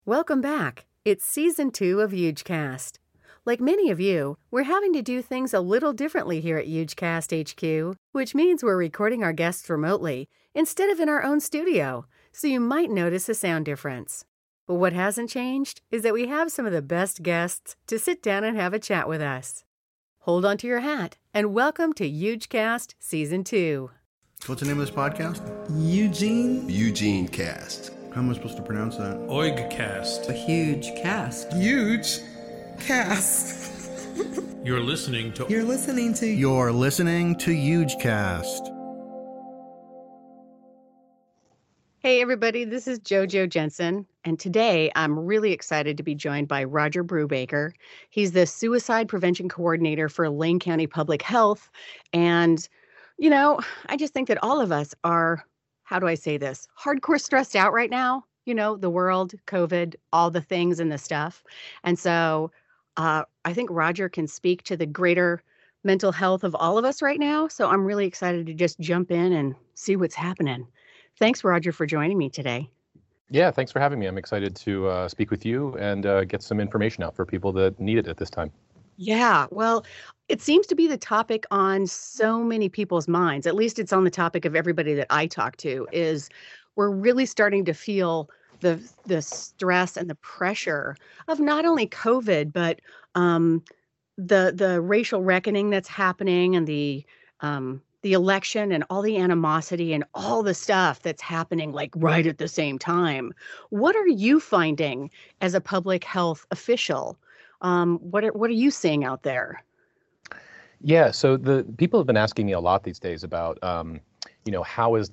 Welcome back. It's Season 2 of HugeCast. Like many of you, we're having to do things a little differently here at HugeCast HQ, which means we're recording our guests remotely instead of in our own studio, so you might notice a sound difference. But what hasn't changed is that we have some of the best guests to sit down and have a chat with us. Hold on to your hat, and welcome to HugeCast Season 2. What's the name of this podcast? Eugene Cast. How am I supposed to pronounce that? Oigcast. A huge cast. Huge cast. You're listening to You're listening to HugeCast. Hey everybody, this is JoJo Jensen, and today I'm really excited to be joined by Roger Brubaker. He's the Suicide Prevention Coordinator for Lane County Public Health, and I just think that all of us are, how do I say this, hardcore stressed out right now. The world, COVID, all the things and the stuff. And so I think Roger can speak to the greater mental health of all of us right now. So I'm really excited to just jump in and see what's happening. Thanks, Roger, for joining me today. Yeah, thanks for having me. I'm excited to speak with you and get some information out for people that need it at this time. Yeah, well, it seems to be the topic on so many people's minds. At least it's on the topic of everybody that I talk to, is we're really starting to feel the stress and the pressure of not only COVID, but the racial reckoning that's happening, and the election and all the animosity and all the stuff that's happening like right at the same time. What are you finding as a public health official? What are you seeing out there? Yeah, so the people have been asking me a lot these days about, how is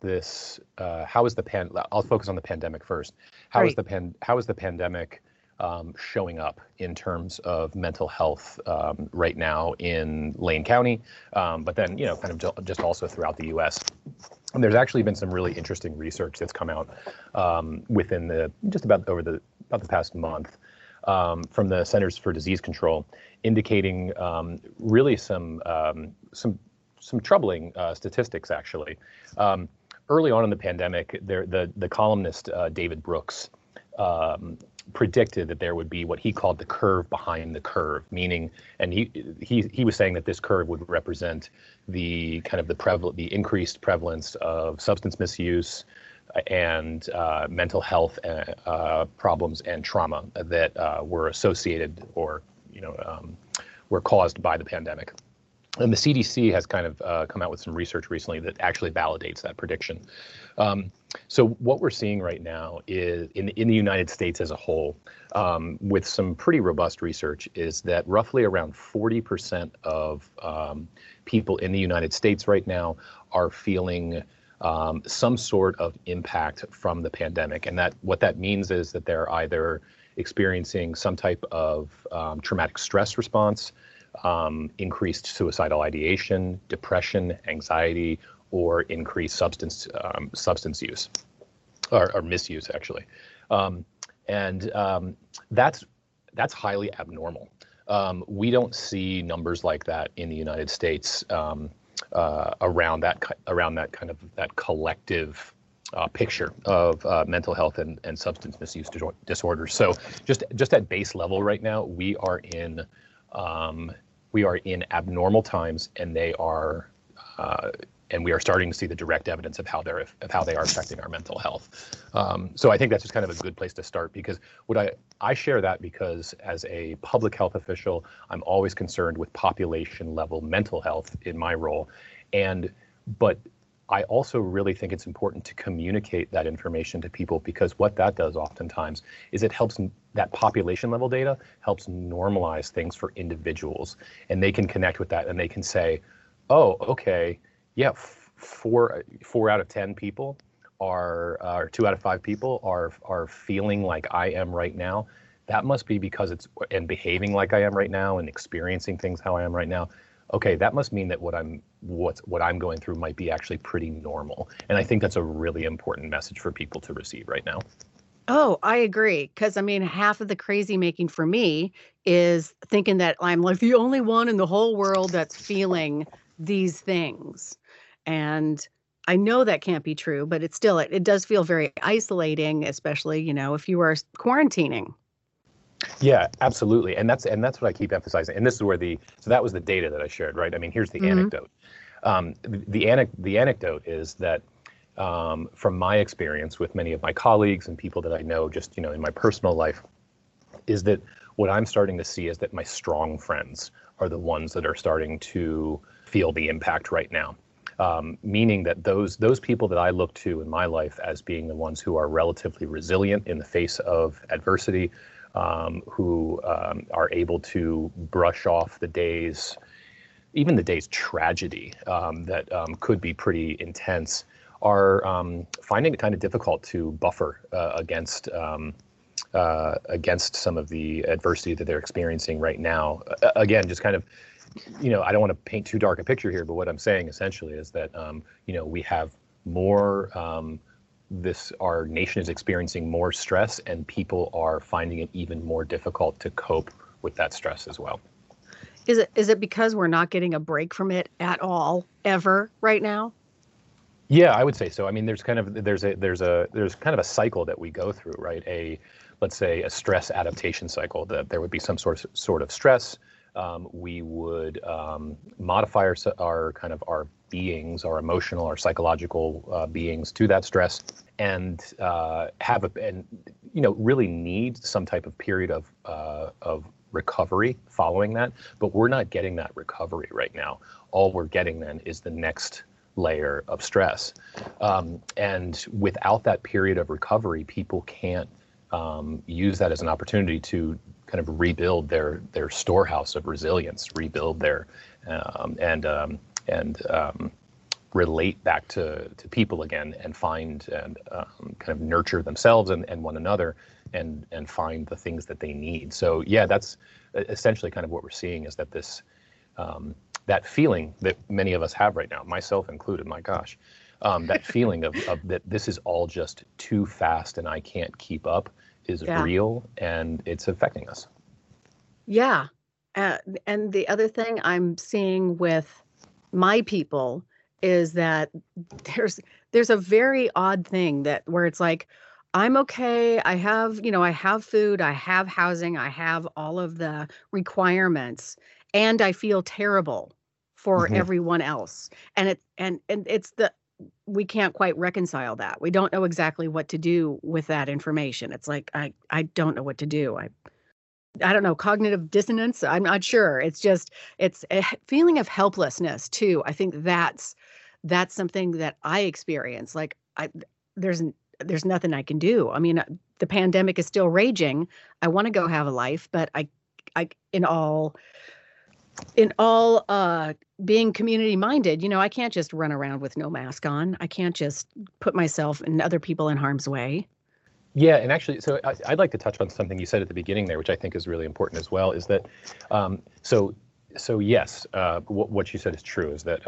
I'll focus on the pandemic first. How is the pandemic showing up in terms of mental health right now in Lane County, but then, kind of just also throughout the U.S. And there's actually been some really interesting research that's come out within about the past month. From the Centers for Disease Control, indicating really some troubling statistics. Actually, early on in the pandemic, the columnist David Brooks predicted that there would be what he called the curve behind the curve, meaning, and he was saying that this curve would represent the kind of the increased prevalence of substance misuse and mental health problems and trauma that were associated or were caused by the pandemic. And the CDC has kind of come out with some research recently that actually validates that prediction. So what we're seeing right now is in the United States as a whole, with some pretty robust research, is that roughly around 40% of people in the United States right now are feeling some sort of impact from the pandemic. And what that means is that they're either experiencing some type of traumatic stress response, increased suicidal ideation, depression, anxiety, or increased substance use or misuse, actually. That's highly abnormal. We don't see numbers like that in the United States. Around that kind of that collective picture of mental health and substance misuse disorders. So just at base level right now, we are in abnormal times, and we are starting to see the direct evidence of how they are affecting our mental health. So I think that's just kind of a good place to start, because I share that because as a public health official, I'm always concerned with population level mental health in my role. But I also really think it's important to communicate that information to people, because what that does oftentimes is it helps, that population level data helps normalize things for individuals, and they can connect with that and they can say, oh, okay, yeah, 4 out of 10 people or 2 out of 5 people are feeling like I am right now. That must be because and behaving like I am right now and experiencing things how I am right now. Okay, that must mean that what I'm going through might be actually pretty normal. And I think that's a really important message for people to receive right now. Oh, I agree. Because half of the crazy making for me is thinking that I'm like the only one in the whole world that's feeling these things. And I know that can't be true, but it's still, it does feel very isolating, especially, if you are quarantining. Yeah, absolutely. And that's what I keep emphasizing. And this is where so that was the data that I shared, right? I mean, here's the anecdote. The anecdote is that from my experience with many of my colleagues and people that I know just, in my personal life, is that what I'm starting to see is that my strong friends are the ones that are starting to feel the impact right now. Meaning that those people that I look to in my life as being the ones who are relatively resilient in the face of adversity, who are able to brush off the days, even the day's tragedy that could be pretty intense, are finding it kind of difficult to buffer against some of the adversity that they're experiencing right now. Again, just kind of, I don't want to paint too dark a picture here, but what I'm saying essentially is that, we have more, our nation is experiencing more stress, and people are finding it even more difficult to cope with that stress as well. Is it because we're not getting a break from it at all, ever, right now? Yeah, I would say so. I mean, there's kind of a cycle that we go through, right? Let's say a stress adaptation cycle. That there would be some sort of stress. We would modify our beings, our emotional, our psychological beings to that stress, and really need some type of period of recovery following that. But we're not getting that recovery right now. All we're getting then is the next layer of stress, and without that period of recovery, people can't use that as an opportunity to kind of rebuild their storehouse of resilience, rebuild their and relate back to people again, and find and kind of nurture themselves and one another, and find the things that they need. So yeah, that's essentially kind of what we're seeing, is that this that feeling that many of us have right now, myself included, my gosh, that feeling of that this is all just too fast and I can't keep up is real, and it's affecting us. Yeah. And the other thing I'm seeing with my people is that there's a very odd thing where it's like, I'm okay. I have food, I have housing, I have all of the requirements, and I feel terrible for everyone else. And we can't quite reconcile that. We don't know exactly what to do with that information. It's like, I don't know what to do. I don't know, cognitive dissonance. I'm not sure. It's a feeling of helplessness too. I think that's something that I experience. Like there's nothing I can do. I mean, the pandemic is still raging. I want to go have a life, but I in all being community minded, I can't just run around with no mask on. I can't just put myself and other people in harm's way. Yeah, and actually, so I'd like to touch on something you said at the beginning there, which I think is really important as well, is that, so yes, what you said is true, is that,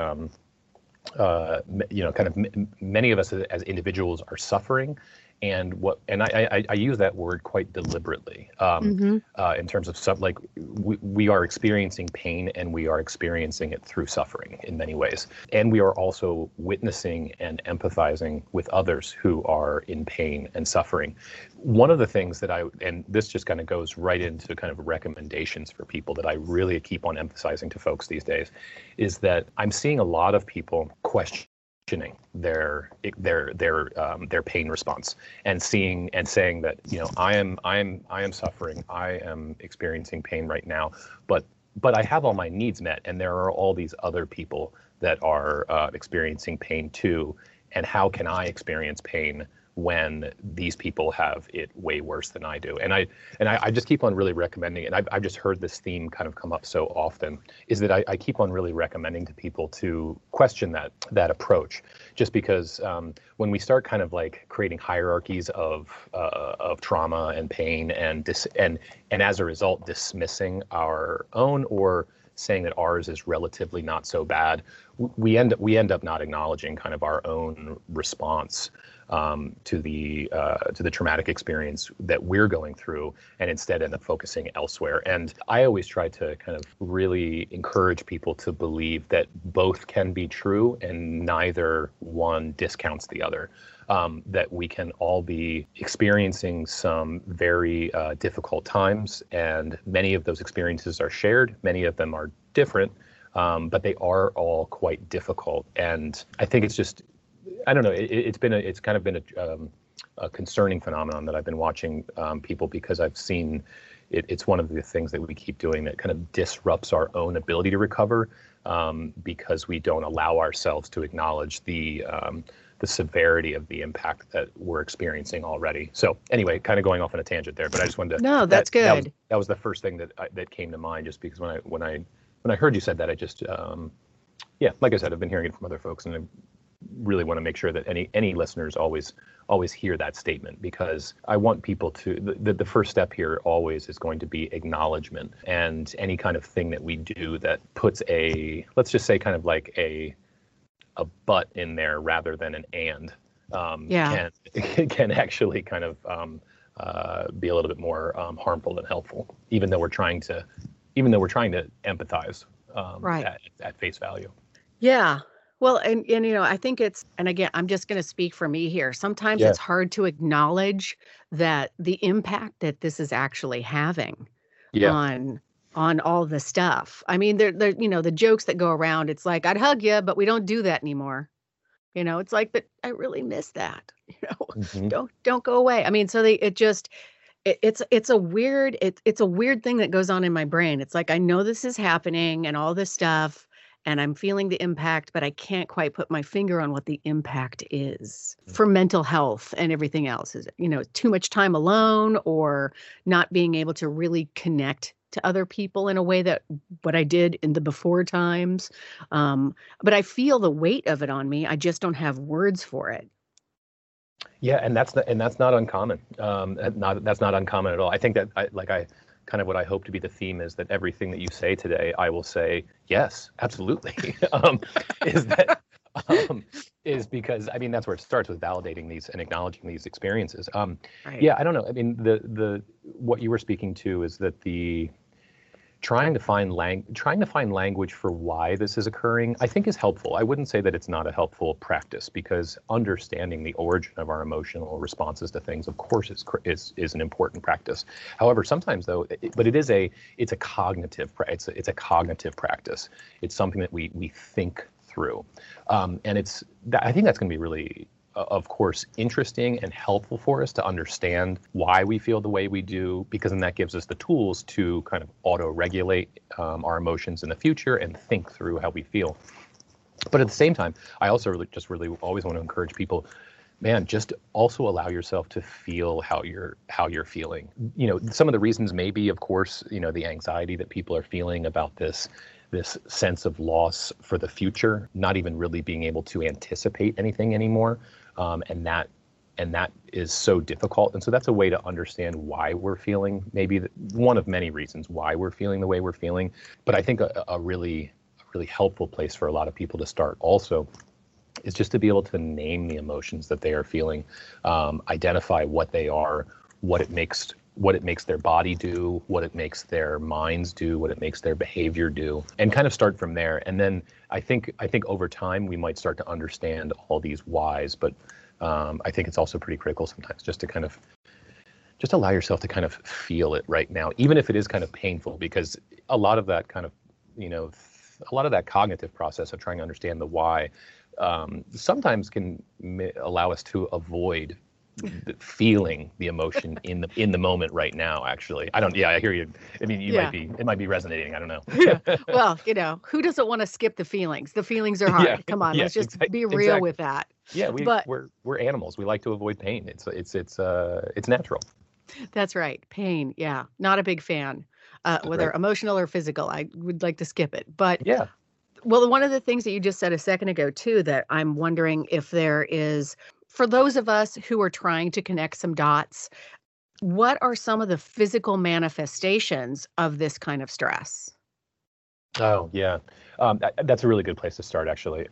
kind of many of us as individuals are suffering, and I use that word quite deliberately, in terms of we are experiencing pain, and we are experiencing it through suffering in many ways, and we are also witnessing and empathizing with others who are in pain and suffering. One of the things that and this just kind of goes right into kind of recommendations for people that I really keep on emphasizing to folks these days, is that I'm seeing a lot of people questioning their pain response, and saying that, I am suffering, I am experiencing pain right now, but I have all my needs met, and there are all these other people that are experiencing pain too, and how can I experience pain when these people have it way worse than I do? And I just keep on really recommending it. And I've just heard this theme kind of come up so often, is that I keep on really recommending to people to question that approach, just because when we start kind of like creating hierarchies of trauma and pain, and as a result dismissing our own, or saying that ours is relatively not so bad, we end up not acknowledging kind of our own response to the traumatic experience that we're going through, and instead end up focusing elsewhere. And I always try to kind of really encourage people to believe that both can be true and neither one discounts the other. That we can all be experiencing some very difficult times, and many of those experiences are shared. Many of them are different, but they are all quite difficult. And I think it's just, I don't know, it's kind of been a concerning phenomenon that I've been watching people, because I've seen it's one of the things that we keep doing that kind of disrupts our own ability to recover, because we don't allow ourselves to acknowledge the severity of the impact that we're experiencing already. So anyway, kind of going off on a tangent there, but I just wanted to. No, that's good. That was the first thing that came to mind, just because when I heard you said that, I just like I said, I've been hearing it from other folks, and I really want to make sure that any listeners always hear that statement, because I want people to, the first step here always is going to be acknowledgement, and any kind of thing that we do that puts let's just say kind of like a but in there rather than an and, can actually kind of be a little bit more harmful than helpful, even though we're trying to empathize at face value. Yeah. Well, and I think and again, I'm just going to speak for me here. Sometimes it's hard to acknowledge that the impact that this is actually having on all the stuff. I mean, they're the jokes that go around, it's like, I'd hug you, but we don't do that anymore. It's like, but I really miss that. Don't go away. I mean, so it's a weird thing that goes on in my brain. It's like, I know this is happening and all this stuff, and I'm feeling the impact, but I can't quite put my finger on what the impact is for mental health and everything else. Is it, too much time alone, or not being able to really connect to other people in a way that what I did in the before times. But I feel the weight of it on me. I just don't have words for it. Yeah, and that's not uncommon. That's not uncommon at all. I think that what I hope to be the theme is that everything that you say today, I will say, yes, absolutely. Is because, I mean, that's where it starts, with validating these and acknowledging these experiences. Right. Yeah, I don't know. I mean, the what you were speaking to is that the trying to find language for why this is occurring, I think, is helpful. I wouldn't say that it's not a helpful practice, because understanding the origin of our emotional responses to things, of course, is an important practice. However, sometimes though, it's a cognitive practice. It's something that we think through, and I think that's going to be really, of course, interesting and helpful for us to understand why we feel the way we do, because then that gives us the tools to kind of auto-regulate our emotions in the future and think through how we feel. But at the same time, I also really always want to encourage people, man, just also allow yourself to feel how you're feeling. Some of the reasons may be, of course, the anxiety that people are feeling about this sense of loss for the future, not even really being able to anticipate anything anymore. And that is so difficult. And so that's a way to understand why we're feeling, maybe one of many reasons why we're feeling the way we're feeling. But I think a really helpful place for a lot of people to start also is just to be able to name the emotions that they are feeling, identify what they are, what it makes their body do, what it makes their minds do, what it makes their behavior do, and kind of start from there. And then I think over time we might start to understand all these whys, but I think it's also pretty critical sometimes just allow yourself to kind of feel it right now, even if it is kind of painful, because a lot of that kind of, a lot of that cognitive process of trying to understand the why sometimes can allow us to avoid feeling the emotion in the moment right now. Actually, I hear you. I mean, it might be resonating. I don't know. Yeah. Well, who doesn't want to skip the feelings? The feelings are hard. Come on, let's just be real with that. Yeah, we're animals. We like to avoid pain. It's natural. That's right. Pain. Yeah, not a big fan. Whether emotional or physical, I would like to skip it. But yeah. Well, one of the things that you just said a second ago too, that I'm wondering if there is, for those of us who are trying to connect some dots, what are some of the physical manifestations of this kind of stress? Oh, yeah. That's a really good place to start, actually.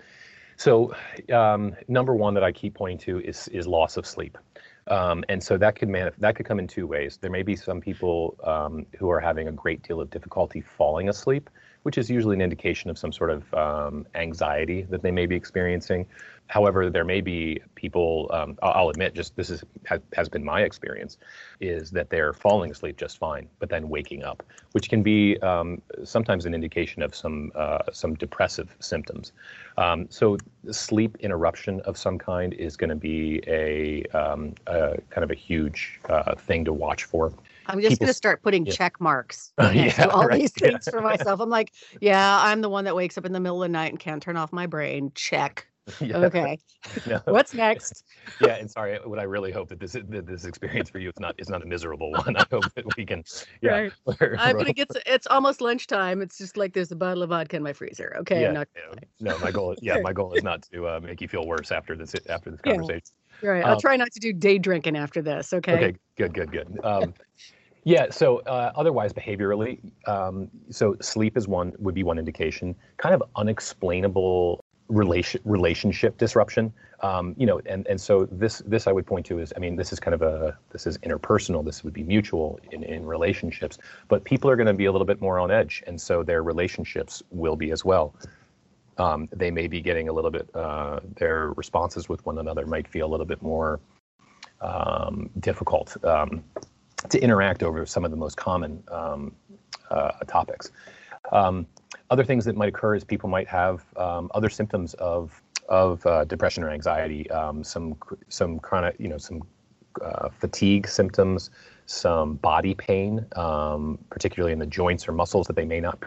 Number one that I keep pointing to is loss of sleep. And so that could come in two ways. There may be some people who are having a great deal of difficulty falling asleep, which is usually an indication of some sort of anxiety that they may be experiencing. However, there may be people, I'll admit, just has been my experience, is that they're falling asleep just fine, but then waking up, which can be sometimes an indication of some depressive symptoms. So sleep interruption of some kind is going to be a kind of a huge thing to watch for. I'm just going to start putting check marks next to all these things for myself. I'm like, yeah, I'm the one that wakes up in the middle of the night and can't turn off my brain. Check. Yeah. Okay. No. What's next? Yeah, and sorry, what I really hope that this experience for you is not a miserable one. I hope that we can. Yeah, right. I'm gonna get. It's almost lunchtime. It's just like there's a bottle of vodka in my freezer. Okay. Yeah. No, my goal. My goal is not to make you feel worse after this conversation. Yeah. Right. I'll try not to do day drinking after this. Okay. Okay. Good. Yeah. So otherwise, behaviorally, so sleep would be one indication. Kind of unexplainable relationship disruption, and so this I would point to is, I mean, this is interpersonal. This would be mutual in relationships, but people are going to be a little bit more on edge, and so their relationships will be as well. They may be getting a little bit, their responses with one another might feel a little bit more difficult to interact over some of the most common topics. Other things that might occur is people might have other symptoms of depression or anxiety, some chronic, some fatigue symptoms, some body pain, particularly in the joints or muscles that may not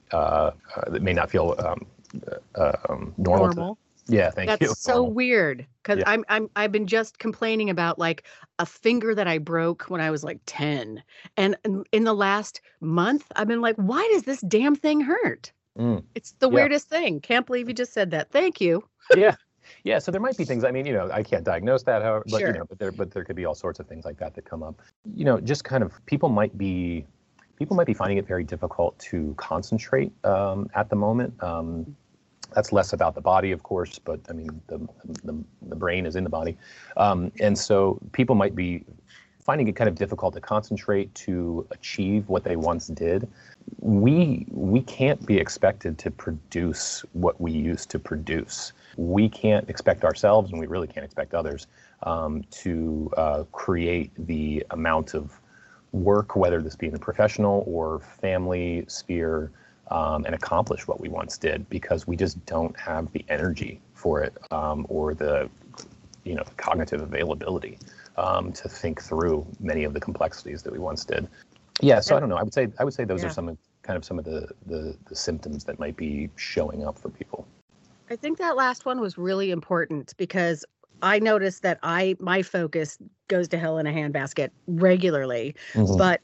feel normal. Yeah, thank you. That's so weird, because I've been just complaining about like a finger that I broke when I was like 10, and in the last month I've been like, why does this damn thing hurt? It's the weirdest thing. Can't believe you just said that. Thank you. Yeah. So there might be things. I mean, I can't diagnose that, however, but sure. But there could be all sorts of things like that come up. Just kind of people might be finding it very difficult to concentrate at the moment. That's less about the body, of course, but I mean, the brain is in the body. And so people might be finding it kind of difficult to concentrate, to achieve what they once did. We can't be expected to produce what we used to produce. We can't expect ourselves, and we really can't expect others, to create the amount of work, whether this be in the professional or family sphere, and accomplish what we once did, because we just don't have the energy for it, or the cognitive availability to think through many of the complexities that we once did. Yeah, so I don't know. I would say those are some of the symptoms that might be showing up for people. I think that last one was really important, because I noticed that my focus goes to hell in a handbasket regularly, but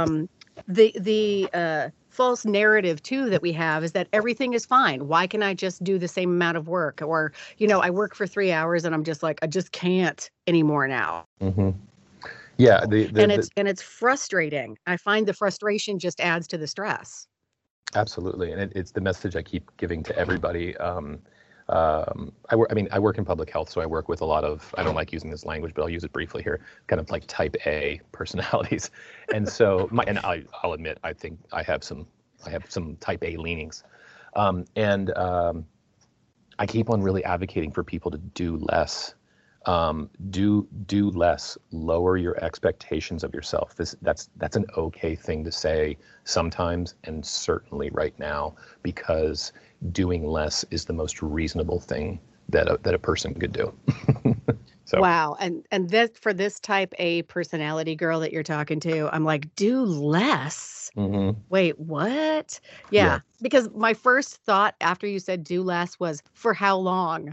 the false narrative too that we have is that everything is fine. Why can I just do the same amount of work? Or, I work for 3 hours and I'm just like, I just can't anymore now. Mm-hmm. Yeah. And it's frustrating. I find the frustration just adds to the stress. Absolutely. And it's the message I keep giving to everybody. I work in public health, so I work with a lot of, I don't like using this language, but I'll use it briefly here, kind of like type A personalities. And so I'll admit, I think I have some type A leanings. And I keep on really advocating for people to do less. Do less, lower your expectations of yourself. That's an okay thing to say sometimes, and certainly right now, because doing less is the most reasonable thing that a person could do. So. Wow. And that, for this type A personality girl that you're talking to, I'm like, do less. Mm-hmm. Wait, what? Yeah. Because my first thought after you said do less was, for how long?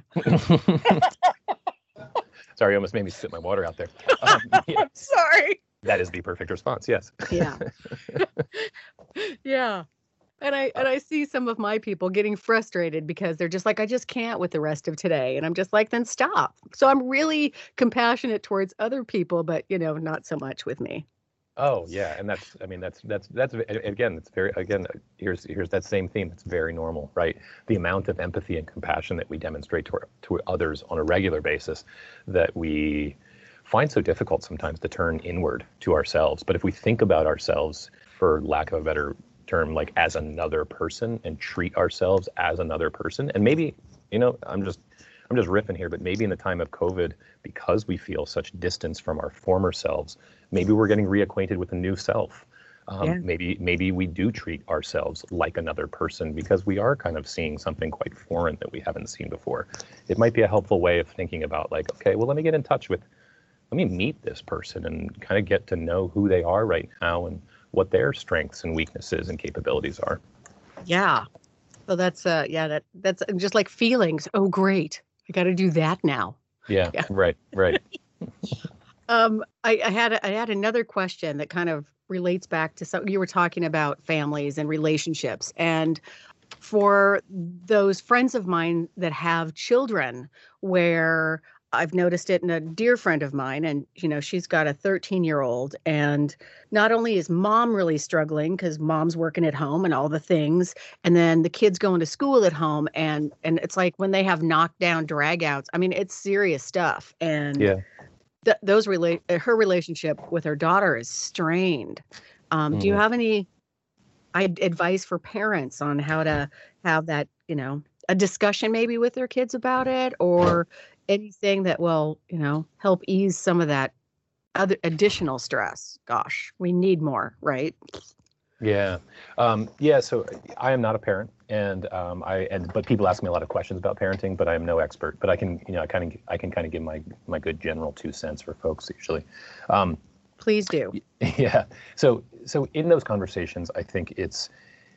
Sorry, you almost made me spit my water out there. I'm sorry. That is the perfect response. Yes. Yeah. Yeah. And I see some of my people getting frustrated because they're just like, I just can't with the rest of today. And I'm just like, then stop. So I'm really compassionate towards other people, but, not so much with me. Oh yeah, and that's again, it's very again. Here's that same theme. It's very normal, right? The amount of empathy and compassion that we demonstrate to others on a regular basis, that we find so difficult sometimes to turn inward to ourselves. But if we think about ourselves, for lack of a better term, like as another person, and treat ourselves as another person, and maybe, I'm just riffing here, but maybe in the time of COVID, because we feel such distance from our former selves, maybe we're getting reacquainted with a new self. Maybe we do treat ourselves like another person because we are kind of seeing something quite foreign that we haven't seen before. It might be a helpful way of thinking about, like, okay, well, let me meet this person and kind of get to know who they are right now and what their strengths and weaknesses and capabilities are. Yeah. So that's that's just like feelings. Oh, great. I got to do that now. Yeah. Right. I had another question that kind of relates back to something you were talking about, families and relationships. And for those friends of mine that have children, where I've noticed it in a dear friend of mine, and she's got a 13-year-old, and not only is mom really struggling because mom's working at home and all the things, and then the kids going to school at home, and it's like when they have knockdown dragouts, I mean, it's serious stuff. And Yeah. Her relationship with her daughter is strained. Do you have any advice for parents on how to have that, a discussion maybe with their kids about it, or anything that will, help ease some of that other additional stress? Gosh, we need more, right? Yeah. So I am not a parent, but people ask me a lot of questions about parenting, but I am no expert, but I can kind of give my good general 2 cents for folks usually. Please do. Yeah. So in those conversations, I think it's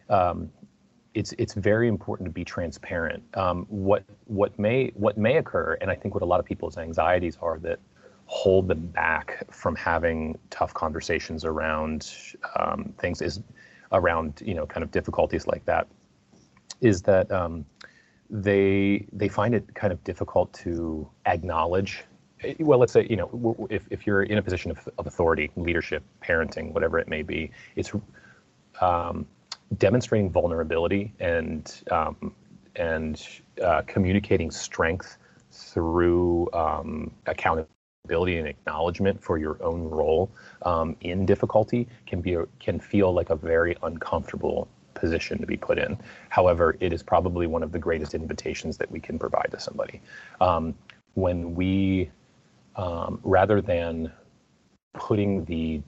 very important to be transparent. What may occur, and I think what a lot of people's anxieties are that hold them back from having tough conversations around things, is around kind of difficulties like that, is that they find it kind of difficult to acknowledge. Well, let's say if you're in a position of authority, leadership, parenting, whatever it may be, it's demonstrating vulnerability and communicating strength through accountability and acknowledgement for your own role in difficulty can feel like a very uncomfortable position to be put in. However, it is probably one of the greatest invitations that we can provide to somebody. When we, rather than putting the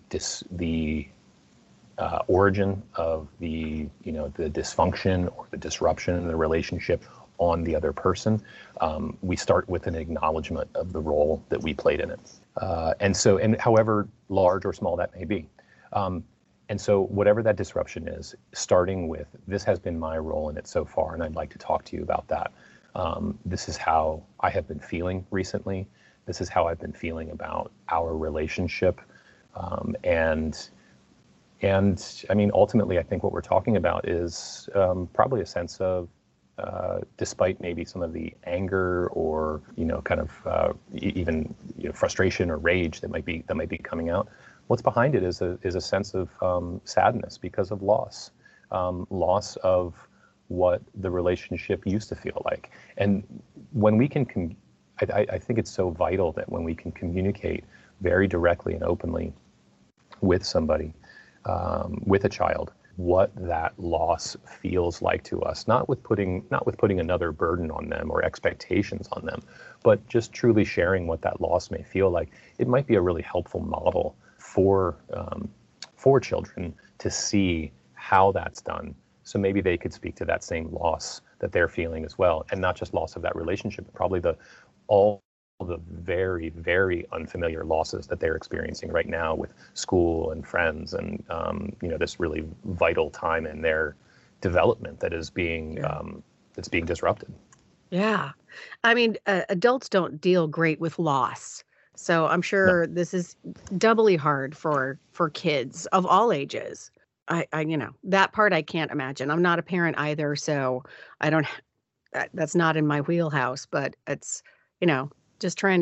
origin of the dysfunction or the disruption in the relationship on the other person, we start with an acknowledgement of the role that we played in it, and however large or small that may be, and so whatever that disruption is, starting with, this has been my role in it so far, and I'd like to talk to you about that. This is how I have been feeling recently. This is how I've been feeling about our relationship, and I mean, ultimately, I think what we're talking about is probably a sense of, despite maybe some of the anger or kind of even frustration or rage that might be coming out, what's behind it is a sense of sadness because of loss of what the relationship used to feel like. And when we can, I think it's so vital that when we can communicate very directly and openly with somebody, with a child, what that loss feels like to us, not with putting another burden on them or expectations on them, but just truly sharing what that loss may feel like. It might be a really helpful model for children to see how that's done. So maybe they could speak to that same loss that they're feeling as well, and not just loss of that relationship, but probably all the very, very unfamiliar losses that they're experiencing right now with school and friends, and this really vital time in their development that is being that's being disrupted. Yeah, I mean, adults don't deal great with loss, so I'm sure this is doubly hard for kids of all ages. I that part I can't imagine. I'm not a parent either, so I don't. That's not in my wheelhouse. But it's just trying to keep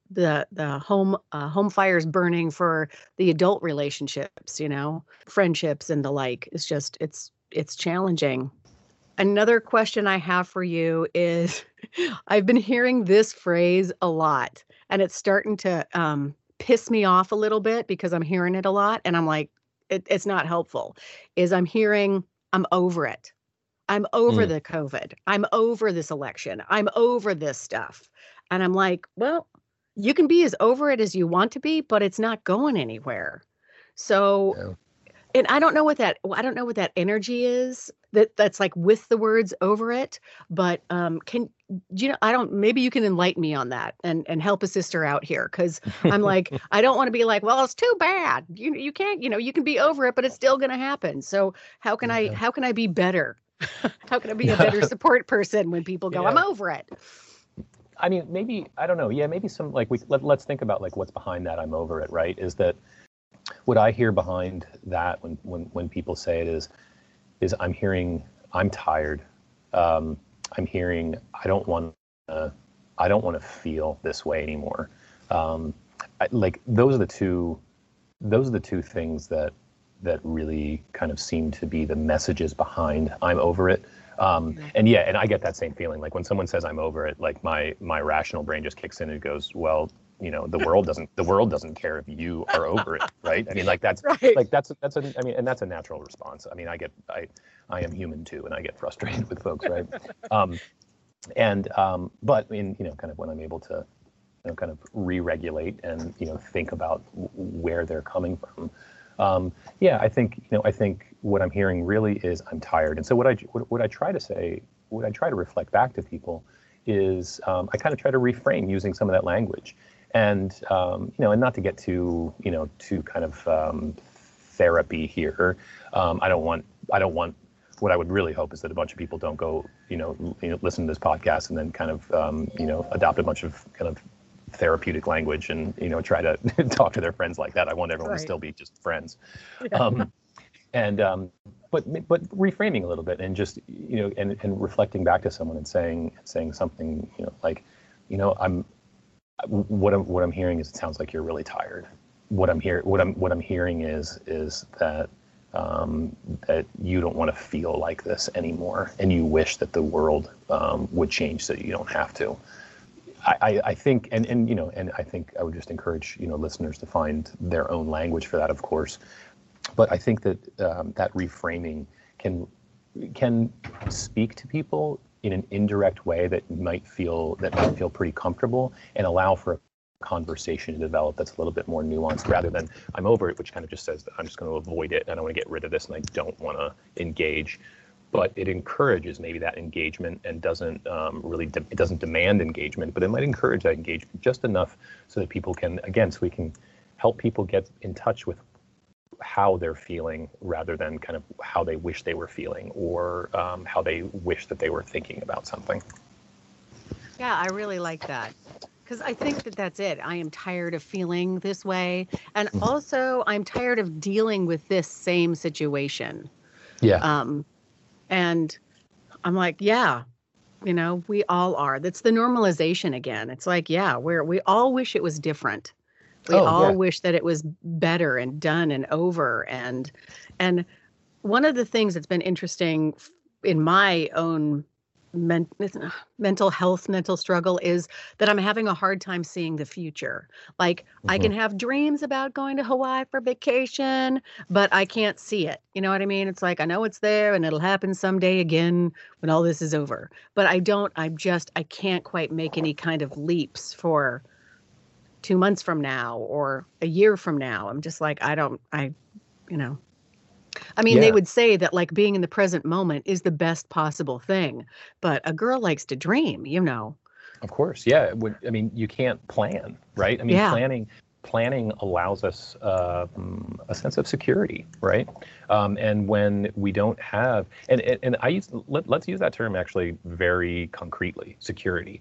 the home fires burning for the adult relationships, friendships and the like. It's challenging. Another question I have for you is I've been hearing this phrase a lot, and it's starting to piss me off a little bit because I'm hearing it a lot, and I'm like, it's not helpful. I'm hearing, I'm over it. I'm over the COVID. I'm over this election. I'm over this stuff. And I'm like, well, you can be as over it as you want to be, but it's not going anywhere. So, Yeah. And I don't know what that energy is that's like with the words over it, but maybe you can enlighten me on that and help a sister out here. Cause I'm like, I don't want to be like, well, it's too bad. You can't, you can be over it, but it's still going to happen. So how can I be better? How can I be a better support person when people go, I'm over it? I mean, maybe, I don't know. Yeah, maybe some, like, let's think about like what's behind that I'm over it, right? Is that what I hear behind that when people say it is I'm hearing, I'm tired. I'm hearing, I don't want to feel this way anymore. Those are the two things that really kind of seem to be the messages behind I'm over it. And I get that same feeling. Like when someone says I'm over it, like my rational brain just kicks in and goes, well, the world doesn't care if you are over it, right? I mean, like that's right. Like that's and that's a natural response. I mean, I am human too, and I get frustrated with folks, right? But in kind of when I'm able to kind of re-regulate and think about where they're coming from. I think what I'm hearing really is I'm tired. And so what I try to reflect back to people is I kind of try to reframe using some of that language, and and not to get too kind of therapy here. I don't want. What I would really hope is that a bunch of people don't go listen to this podcast and then kind of adopt a bunch of kind of therapeutic language and try to talk to their friends like that. I want everyone to still be just friends. Yeah. But reframing a little bit and just and reflecting back to someone and saying something like what I'm hearing is it sounds like you're really tired. What I'm hearing is that that you don't want to feel like this anymore, and you wish that the world would change so you don't have to. I think, and I think I would just encourage listeners to find their own language for that, of course. But I think that that reframing can speak to people in an indirect way that might feel pretty comfortable and allow for a conversation to develop that's a little bit more nuanced, rather than I'm over it, which kind of just says that I'm just going to avoid it and I want to get rid of this and I don't want to engage. But it encourages maybe that engagement and doesn't it doesn't demand engagement, but it might encourage that engagement just enough so that people can, again, so we can help people get in touch with how they're feeling rather than kind of how they wish they were feeling or how they wish that they were thinking about something. Yeah, I really like that. Because I think that's it. I am tired of feeling this way. And also I'm tired of dealing with this same situation. Yeah. And I'm like, yeah, we all are. That's the normalization again. It's like, yeah, we all wish it was different. We wish that it was better and done and over. And one of the things that's been interesting in my own mental health, mental struggle is that I'm having a hard time seeing the future. Like I can have dreams about going to Hawaii for vacation, but I can't see it. You know what I mean? It's like, I know it's there and it'll happen someday again when all this is over, but I can't quite make any kind of leaps for 2 months from now or a year from now. I'm just like, they would say that like being in the present moment is the best possible thing, but a girl likes to dream, Of course. Yeah. You can't plan, right? Planning allows us a sense of security, right? And when we don't have, let's use that term actually very concretely, security.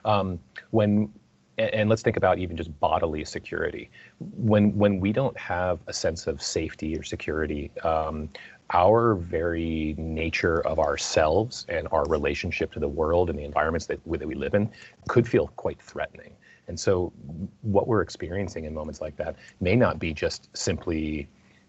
And let's think about even just bodily security. When we don't have a sense of safety or security, our very nature of ourselves and our relationship to the world and the environments that we live in could feel quite threatening. And so what we're experiencing in moments like that may not be just simply,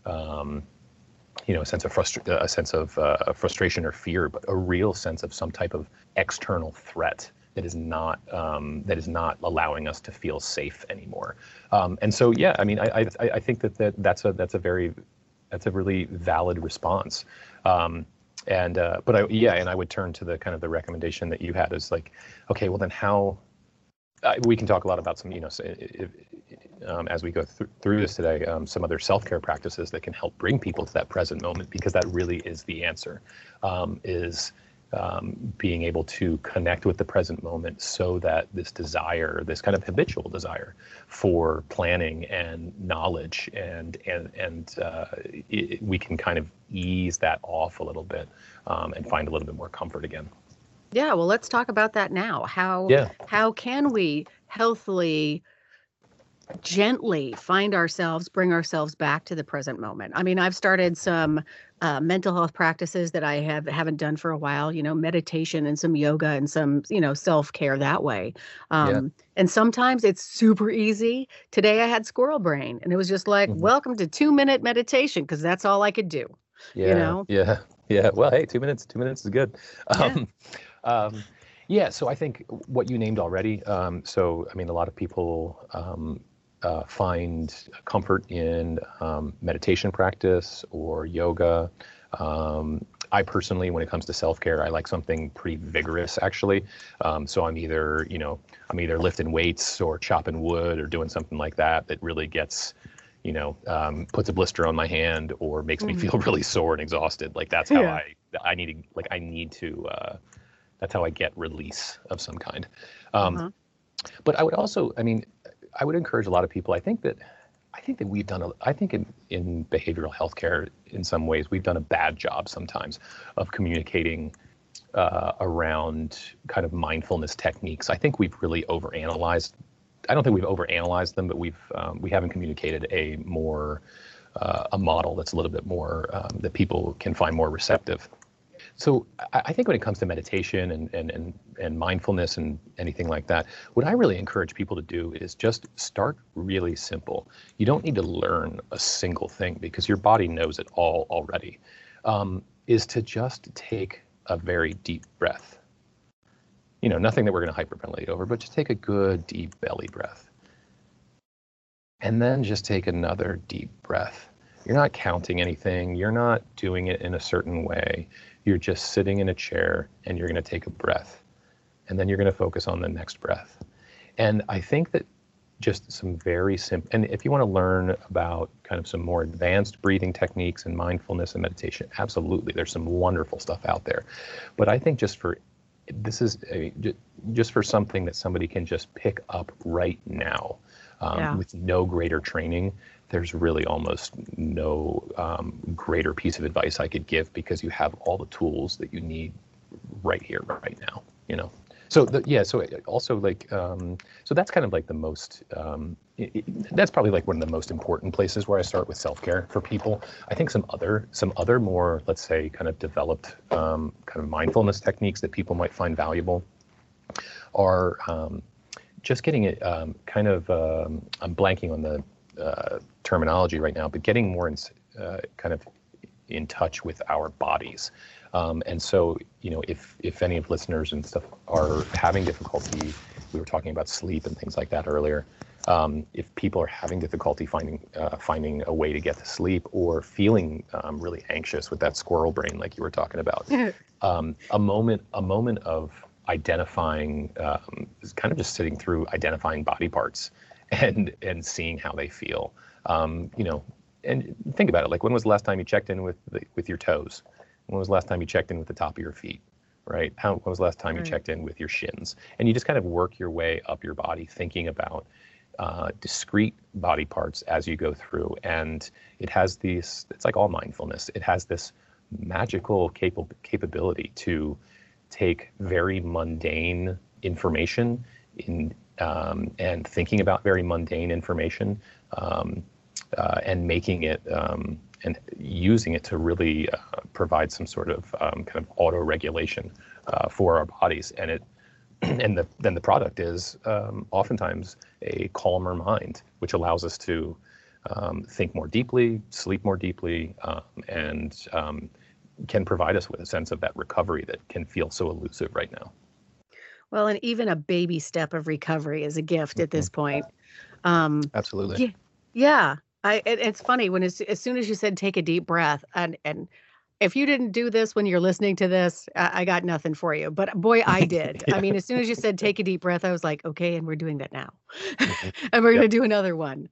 a sense of frustration or fear, but a real sense of some type of external threat that is not allowing us to feel safe anymore. And so, yeah, I mean, I think that's a really valid response. And I would turn to the kind of the recommendation that you had is like, okay, well then how, we can talk a lot about some, as we go through this today, some other self-care practices that can help bring people to that present moment, because that really is the answer, is being able to connect with the present moment so that this desire, this kind of habitual desire for planning and knowledge we can kind of ease that off a little bit, and find a little bit more comfort again. Yeah, well, let's talk about that now. How can we healthily, gently bring ourselves back to the present moment? I mean, I've started some mental health practices that I haven't done for a while, meditation and some yoga and some, self-care that way. And sometimes it's super easy. Today I had squirrel brain, and it was just like, welcome to 2-minute meditation, because that's all I could do. Yeah. Well, hey, 2 minutes is good. So I think what you named already, so I mean, a lot of people find comfort in meditation practice or yoga. I personally, when it comes to self-care, I like something pretty vigorous, actually. So I'm either lifting weights or chopping wood or doing something like that really gets, puts a blister on my hand or makes me feel really sore and exhausted. Like that's how that's how I get release of some kind. But I would also, I would encourage a lot of people. I think that we've done in behavioral healthcare, in some ways, we've done a bad job sometimes of communicating around kind of mindfulness techniques. I think we've really overanalyzed. I don't think we've overanalyzed them, but we haven't communicated a model that's a little bit more that people can find more receptive. So I think when it comes to meditation and mindfulness and anything like that, what I really encourage people to do is just start really simple. You don't need to learn a single thing because your body knows it all already, is to just take a very deep breath. Nothing that we're going to hyperventilate over, but just take a good deep belly breath. And then just take another deep breath. You're not counting anything. You're not doing it in a certain way. You're just sitting in a chair and you're going to take a breath. And then you're going to focus on the next breath. And I think that just some very simple, and if you want to learn about kind of some more advanced breathing techniques and mindfulness and meditation, absolutely, there's some wonderful stuff out there. But I think just for something that somebody can just pick up right now, with no greater training, there's really almost no greater piece of advice I could give, because you have all the tools that you need right here, right now, So so that's kind of like the most, that's probably like one of the most important places where I start with self-care for people. I think some other more, let's say, kind of developed kind of mindfulness techniques that people might find valuable are just getting it I'm blanking on the terminology right now, but getting more kind of in touch with our bodies. And so, if any of listeners and stuff are having difficulty, we were talking about sleep and things like that earlier. If people are having difficulty finding a way to get to sleep, or feeling really anxious with that squirrel brain, like you were talking about, a moment of identifying, kind of just sitting through identifying body parts and seeing how they feel. And think about it. Like, when was the last time you checked in with your toes? When was the last time you checked in with the top of your feet, right? When was the last time you checked in with your shins? And you just kind of work your way up your body, thinking about discrete body parts as you go through. And it has it's like all mindfulness. It has this magical capability to take very mundane information and thinking about very mundane information, and making it and using it to really provide some sort of kind of auto-regulation for our bodies. And it and then the product is oftentimes a calmer mind, which allows us to think more deeply, sleep more deeply, and can provide us with a sense of that recovery that can feel so elusive right now. Well, and even a baby step of recovery is a gift at this point. Absolutely. Yeah, yeah. It's funny when as soon as you said take a deep breath, and if you didn't do this when you're listening to this, I got nothing for you. But boy, I did. Yeah. I mean, as soon as you said take a deep breath, I was like, okay, and we're doing that now, Mhm. and we're Yep. gonna do another one.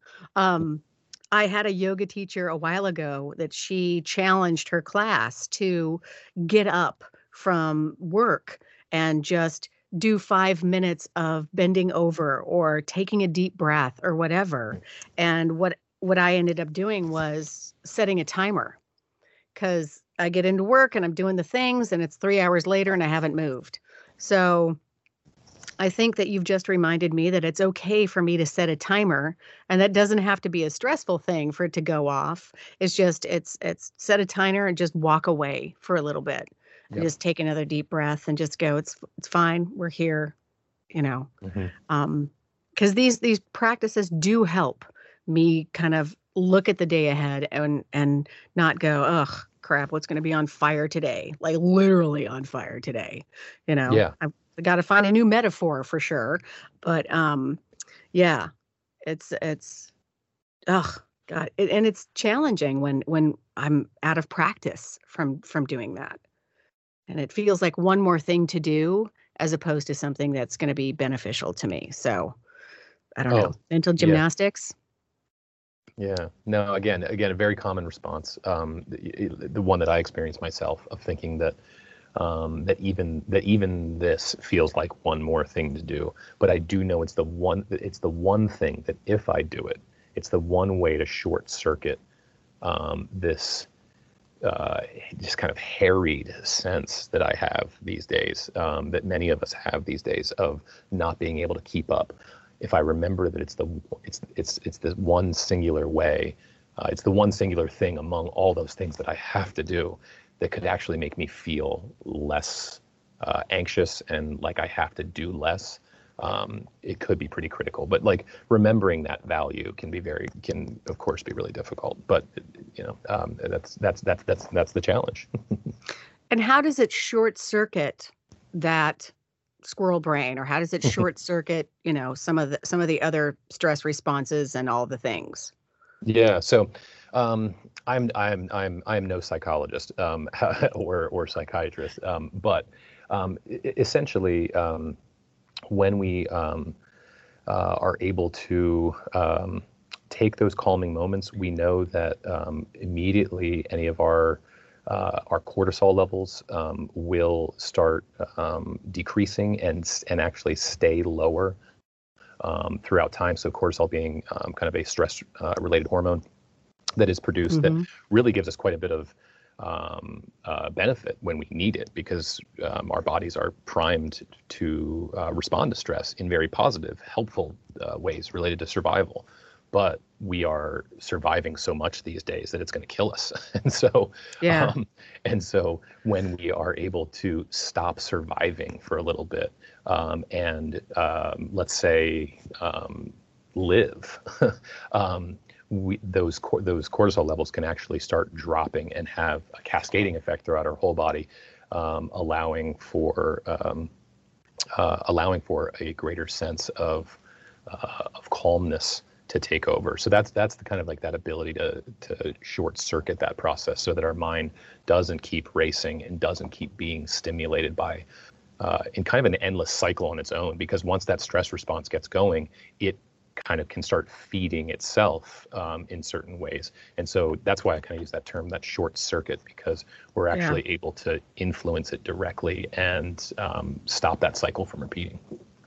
I had a yoga teacher a while ago that she challenged her class to get up from work and just do 5 minutes of bending over or taking a deep breath or whatever. And what I ended up doing was setting a timer because I get into work and I'm doing the things and it's 3 hours later and I haven't moved. So I think that you've just reminded me that it's okay for me to set a timer, and that doesn't have to be a stressful thing for it to go off. It's just it's set a timer and just walk away for a little bit and Yep. just take another deep breath and just go, it's fine. We're here, you know. Mhm. Because these practices do help me kind of look at the day ahead and not go, ugh, crap, what's going to be on fire today? Like literally on fire today. Yeah. I got to find a new metaphor for sure. But yeah, it's ugh, God, and it's challenging when I'm out of practice from doing that, and it feels like one more thing to do as opposed to something that's going to be beneficial to me. So I don't know. Oh, Mental yeah. gymnastics. Yeah. No, again, a very common response. The one that I experienced myself of thinking that that even this feels like one more thing to do. But I do know it's the one thing that if I do it, it's the one way to short circuit this just kind of harried sense that I have these days, that many of us have these days, of not being able to keep up. If I remember that it's the one singular way, it's the one singular thing among all those things that I have to do that could actually make me feel less anxious and like I have to do less. It could be pretty critical, but like remembering that value can of course be really difficult. But that's the challenge. And how does it short circuit that squirrel brain, or how does it short circuit, some of the other stress responses and all the things? Yeah. So I'm no psychologist or psychiatrist, but essentially when we are able to take those calming moments, we know that immediately any of our cortisol levels will start decreasing and actually stay lower throughout time. So cortisol being kind of a stress related hormone that is produced that really gives us quite a bit of benefit when we need it, because our bodies are primed to respond to stress in very positive, helpful ways related to survival. But we are surviving so much these days that it's going to kill us. Yeah. And so when we are able to stop surviving for a little bit and let's say live, those cortisol levels can actually start dropping and have a cascading effect throughout our whole body, allowing for a greater sense of calmness to take over. So that's the kind of like that ability to short circuit that process so that our mind doesn't keep racing and doesn't keep being stimulated by in kind of an endless cycle on its own. Because once that stress response gets going, it kind of can start feeding itself in certain ways. And so that's why I kind of use that term, that short circuit, because we're actually able to influence it directly and stop that cycle from repeating.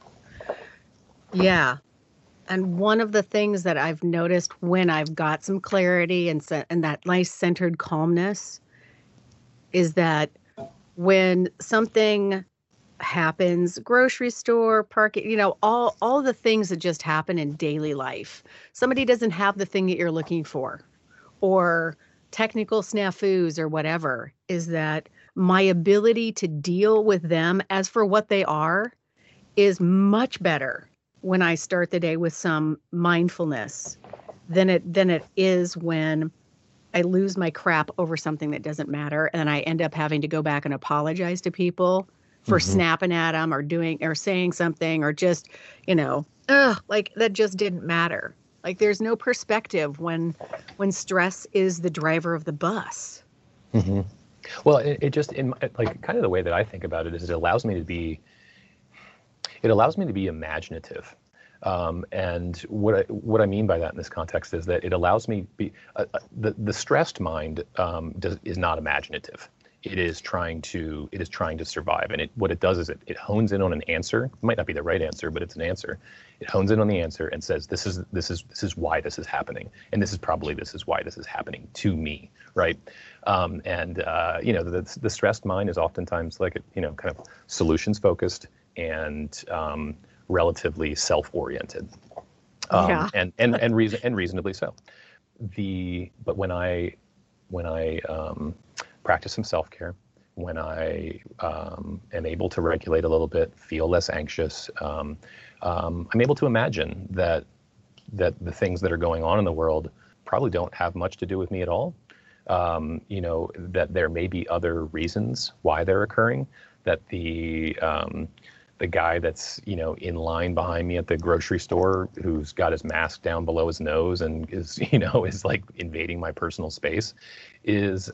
Yeah. And one of the things that I've noticed when I've got some clarity and that nice centered calmness is that when something happens, grocery store, parking, all the things that just happen in daily life, somebody doesn't have the thing that you're looking for, or technical snafus or whatever, is that my ability to deal with them as for what they are is much better when I start the day with some mindfulness than it is when I lose my crap over something that doesn't matter, and I end up having to go back and apologize to people for snapping at them or doing or saying something or just, like that just didn't matter. Like there's no perspective when stress is the driver of the bus. Mm-hmm. Well, it just like kind of the way that I think about it is it allows me to be imaginative. And what I mean by that in this context is that it allows me to be the stressed mind is not imaginative. It is trying to survive, and what it does is it hones in on an answer. It might not be the right answer, but it's an answer. It hones in on the answer and says this is why this is happening, and this is why this is happening to me, right? The stressed mind is oftentimes like kind of solutions focused and relatively self-oriented, and reasonably so. But when I practice some self-care, when I am able to regulate a little bit, feel less anxious, I'm able to imagine that the things that are going on in the world probably don't have much to do with me at all. That there may be other reasons why they're occurring, that the guy that's in line behind me at the grocery store who's got his mask down below his nose and is like invading my personal space is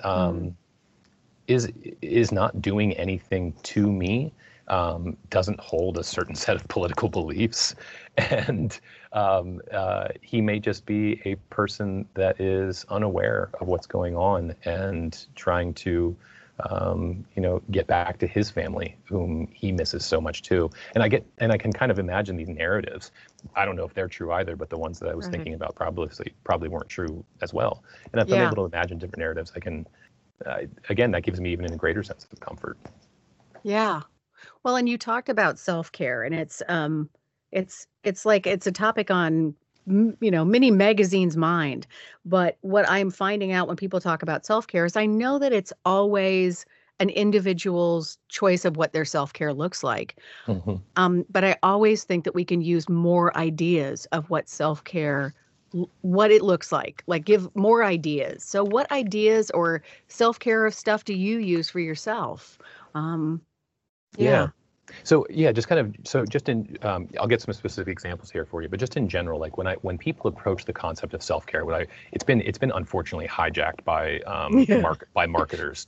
not doing anything to me, doesn't hold a certain set of political beliefs, and he may just be a person that is unaware of what's going on and trying to get back to his family, whom he misses so much too. And I can kind of imagine these narratives. I don't know if they're true either, but the ones that I was thinking about probably weren't true as well. And if I'm able to imagine different narratives, I can, again, that gives me even a greater sense of comfort. Yeah. Well, and you talked about self-care, and it's like it's a topic on many magazines' mind. But what I'm finding out when people talk about self-care is I know that it's always an individual's choice of what their self-care looks like. But I always think that we can use more ideas of what self-care, what it looks like give more ideas. So what ideas or self-care stuff do you use for yourself? Yeah. So just in, I'll get some specific examples here for you, but just in general, like when people approach the concept of self-care, it's been unfortunately hijacked by marketers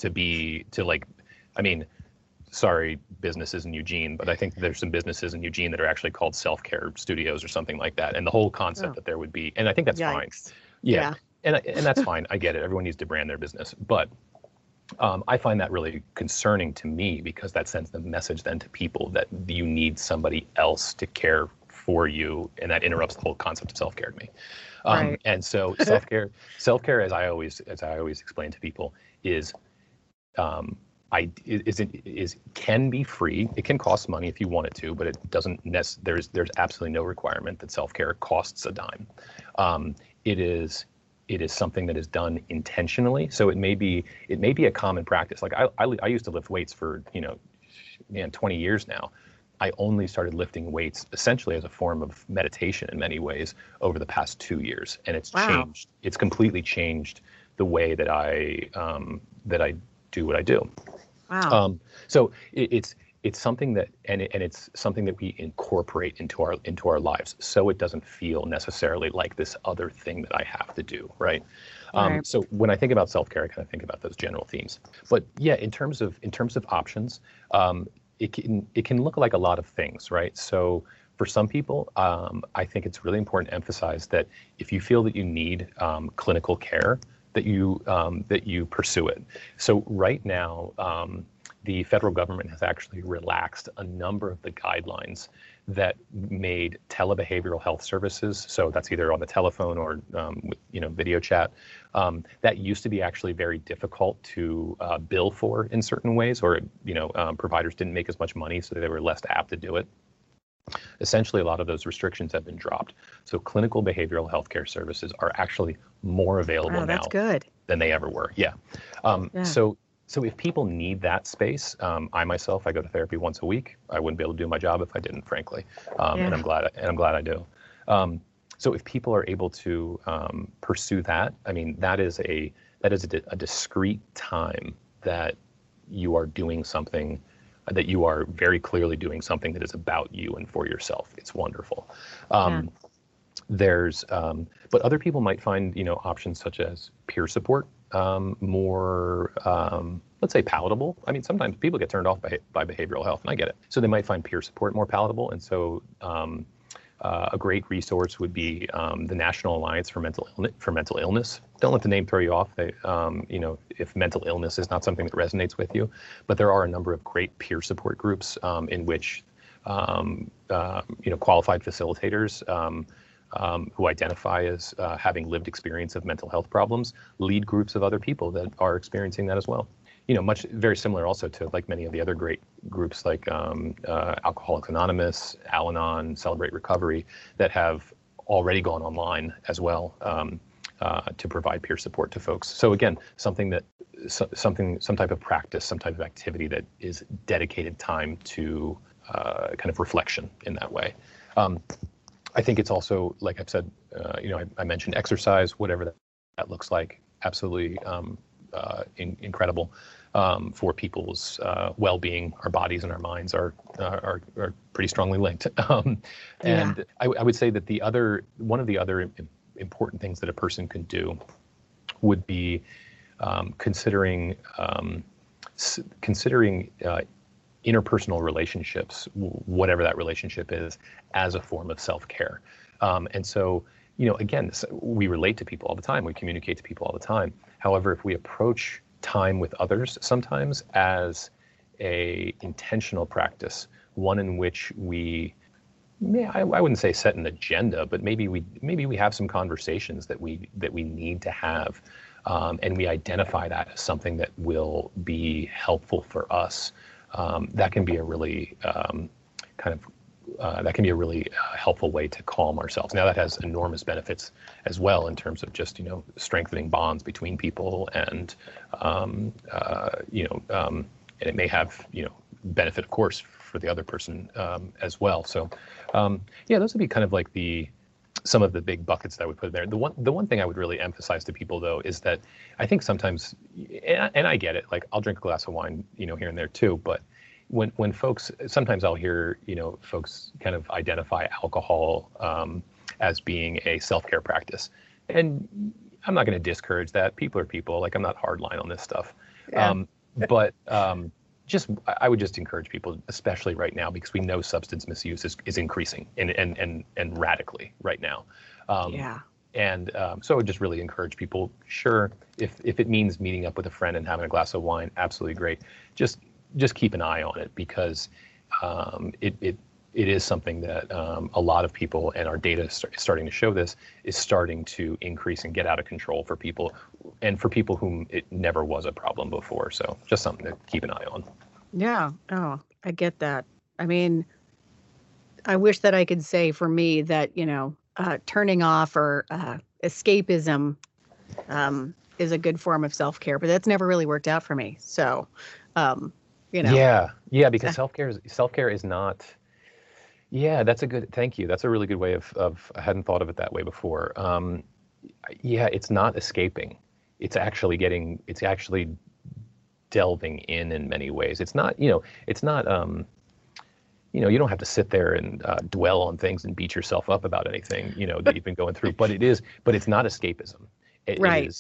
sorry, businesses in Eugene, but I think there's some businesses in Eugene that are actually called self-care studios or something like that. And the whole concept that there would be, and I think that's fine. Yeah. And that's fine. I get it. Everyone needs to brand their business, but I find that really concerning to me because that sends the message then to people that you need somebody else to care for you, and that interrupts the whole concept of self-care to me. Right. And so self-care, as I always explain to people, can be free. It can cost money if you want it to, but it doesn't. There's absolutely no requirement that self-care costs a dime. It is something that is done intentionally. So it may be a common practice. Like I used to lift weights for 20 years now. I only started lifting weights essentially as a form of meditation in many ways over the past 2 years, and it's changed. It's completely changed the way that I do what I do. Wow. So it's something that it's something that we incorporate into our lives, so it doesn't feel necessarily like this other thing that I have to do, right? So when I think about self-care, I kind of think about those general themes. But yeah, in terms of options, it can look like a lot of things, right? So for some people, I think it's really important to emphasize that if you feel that you need clinical care, that you pursue it. So right now, the federal government has actually relaxed a number of the guidelines that made telebehavioral health services, so that's either on the telephone or with video chat, that used to be actually very difficult to bill for in certain ways, or providers didn't make as much money, so they were less apt to do it. Essentially, a lot of those restrictions have been dropped. So clinical behavioral healthcare services are actually more available now that's good. than they ever were. Yeah. So if people need that space, I myself, I go to therapy once a week. I wouldn't be able to do my job if I didn't, frankly, and I'm glad I do. So if people are able to pursue that, I mean, that is a discrete time that you are doing something, that you are very clearly doing something that is about you and for yourself. It's wonderful. But other people might find, options such as peer support more, let's say, palatable. I mean, sometimes people get turned off by behavioral health, and I get it. So they might find peer support more palatable. And so a great resource would be the National Alliance for Mental Illness. Don't let the name throw you off. If mental illness is not something that resonates with you, but there are a number of great peer support groups in which qualified facilitators who identify as having lived experience of mental health problems lead groups of other people that are experiencing that as well. Very similar also to like many of the other great groups like Alcoholics Anonymous, Al-Anon, Celebrate Recovery, that have already gone online as well to provide peer support to folks. So again, some type of practice, some type of activity that is dedicated time to kind of reflection in that way. I think it's also, like I've said, I mentioned exercise, whatever that looks like, absolutely incredible for people's well-being. Our bodies and our minds are pretty strongly linked. And I would say that one of the other important things that a person can do would be considering interpersonal relationships, whatever that relationship is, as a form of self-care. And so, again, we relate to people all the time. We communicate to people all the time. However, if we approach time with others sometimes as a intentional practice, one in which I wouldn't say set an agenda, but maybe we have some conversations that we need to have, and we identify that as something that will be helpful for us. That can be a really helpful way to calm ourselves. Now that has enormous benefits as well in terms of just strengthening bonds between people, and and it may have benefit, of course, for the other person as well. So those would be kind of like some of the big buckets that I would put there. The one thing I would really emphasize to people, though, is that I think sometimes, and I get it, like I'll drink a glass of wine, here and there too, but when folks, sometimes I'll hear, folks kind of identify alcohol as being a self-care practice. And I'm not going to discourage that. People are people. Like, I'm not hardline on this stuff. Yeah. I would just encourage people, especially right now, because we know substance misuse is increasing and radically right now. So I would just really encourage people, sure, if it means meeting up with a friend and having a glass of wine, absolutely great. Just keep an eye on it, because it is something that a lot of people, and our data is starting to show this, is starting to increase and get out of control for people, and for people whom it never was a problem before. So just something to keep an eye on. Yeah. Oh, I get that. I mean, I wish that I could say for me that, turning off or escapism is a good form of self-care, but that's never really worked out for me. So, Yeah, because self-care is not. Yeah, thank you. That's a really good way of I hadn't thought of it that way before. It's not escaping. It's actually delving in many ways. It's not, you don't have to sit there and dwell on things and beat yourself up about anything, that you've been going through, but it's not escapism. Right.